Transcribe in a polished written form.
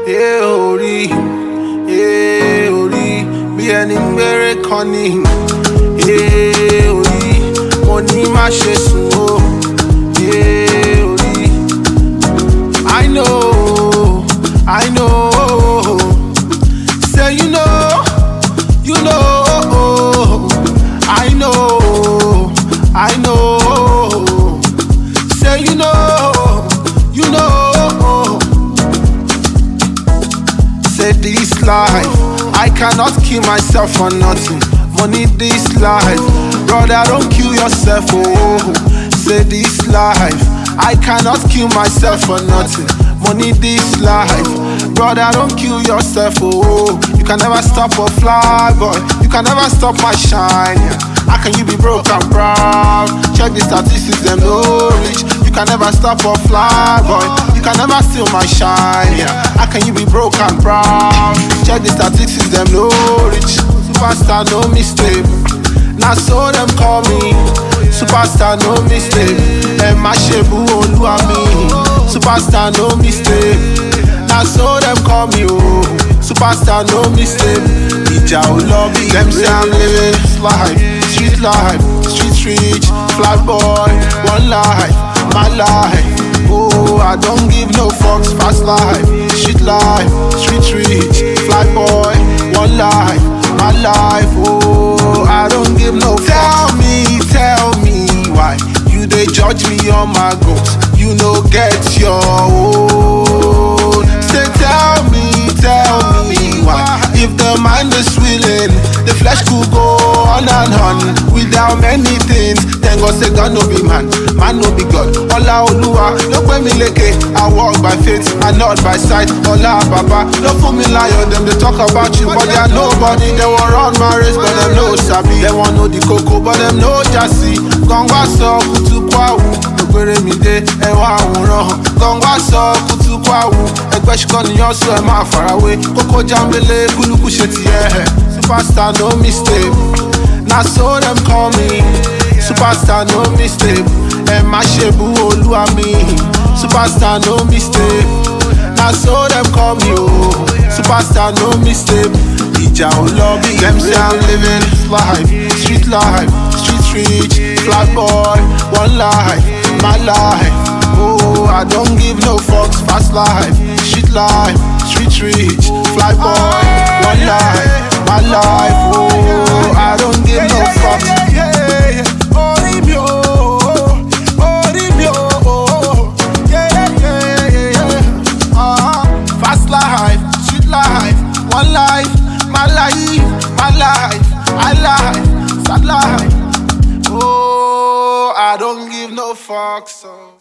orí, orí, bí ẹni gbére kan ní. Orí, mo ní má ṣe sùn o. Orí, I know, say you know, I know, say you know, say this life, I cannot kill myself for nothing. Money this life, brother don't kill yourself, oh. Say this life, I cannot kill myself for nothing. Money this life, brother don't kill yourself, oh. You can never stop a fly, boy. You can never stop my shine, yeah. How can you be broke and proud? Check the statistics, them no rich. You can never stop a fly, boy. You can never steal my shine, yeah. How can you be broke and proud? Check the statistics, them no rich. Superstar, no mistake. Now so them call me superstar, no mistake. And my shebu oluwami. Superstar, no mistake. Now so them call me oh superstar, no mistake. Ija o love me. Them say I'm living life, street life, street rich, fly boy, one life, my life. Oh, I don't give no fucks, fast life, street life, street rich, fly boy, one life, my life. Oh, I don't give no fucks. Tell me why you they judge me on my goals. You know get your own. Say tell me why. If the mind is willing, the flesh could go on and on without many things. Thank God say God no be man, man no be God. Ola Oluwa, no pay me leke. I walk by faith and not by sight. Ola Baba, no fool me lion. Them they talk about you, but they are nobody. They want run my race, but them no sabi. They want know the cocoa, but them no jassy. Gongwa so kutu kwawu, ogbere mi de ewa awuran. Gongwa so kutu kwawu, egbe shikoni yosu e ma faraway. Koko jambele kuluku sheti superstar, no mistake. Now so them call me superstar, no mistake. And my shebu oluwami. Superstar, no mistake. Now so them call me oh superstar, no mistake. Ija o love me. Them say I'm living life, street rich, fly boy, one life, my life. Oh, I don't give no fucks, fast life, street rich, fly boy, one life, my life. Oh, I don't give no fucks. Fast life, street life, one life, my life, I life, sad life. Oh, I don't give no fucks. So.